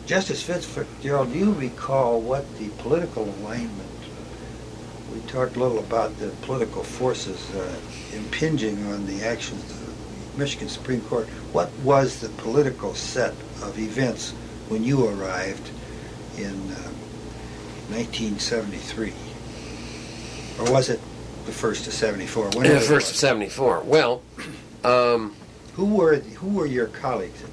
Justice Fitzgerald, do you recall what the political alignment, we talked a little about the political forces impinging on the actions of the Michigan Supreme Court. What was the political set of events when you arrived in 1973? Or was it the first of 74? The first of 74. Well, who were your colleagues at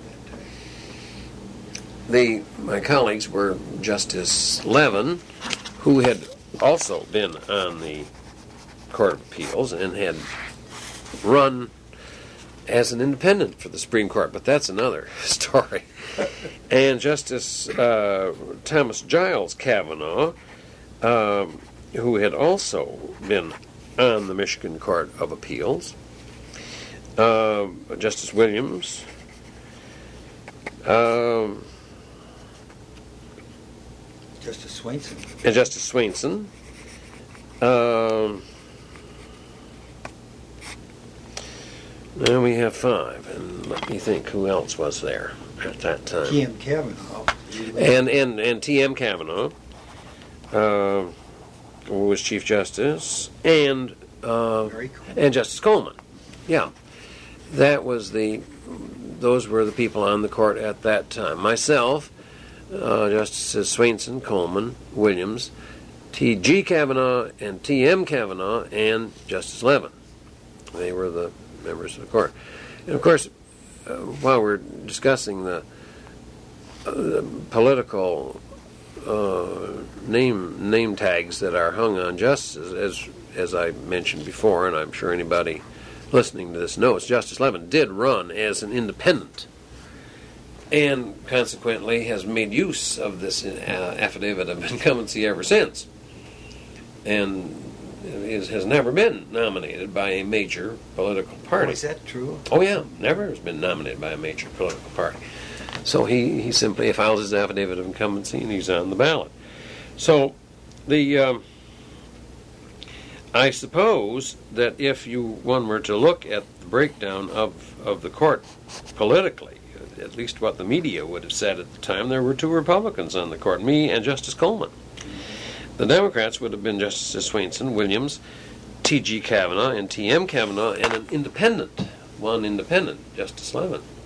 that time? My colleagues were Justice Levin, who had also been on the Court of Appeals and had run as an independent for the Supreme Court, but that's another story. And Justice Thomas Giles Kavanaugh, who had also been on the Michigan Court of Appeals, Justice Williams, Justice Swainson. And Justice Swainson. Now we have 5, and let me think who else was there at that time. T.M. Kavanaugh. And T.M. Kavanaugh, who was Chief Justice, and Justice Coleman. Yeah, those were the people on the court at that time. Myself, Justices Swainson, Coleman, Williams, T.G. Kavanaugh, and T.M. Kavanaugh, and Justice Levin. They were the members of the court. And of course, while we're discussing the political name tags that are hung on justices, as I mentioned before, and I'm sure anybody listening to this knows, Justice Levin did run as an independent, and consequently has made use of this affidavit of incumbency ever since, and has never been nominated by a major political party. Oh, is that true? Oh yeah, never has been nominated by a major political party. So he simply filed his affidavit of incumbency and he's on the ballot. So I suppose that if one were to look at the breakdown of the court politically, at least what the media would have said at the time, there were 2 Republicans on the court, me and Justice Coleman. The Democrats would have been Justices Swainson, Williams, T.G. Kavanaugh, and T.M. Kavanaugh, and one independent, Justice Levin.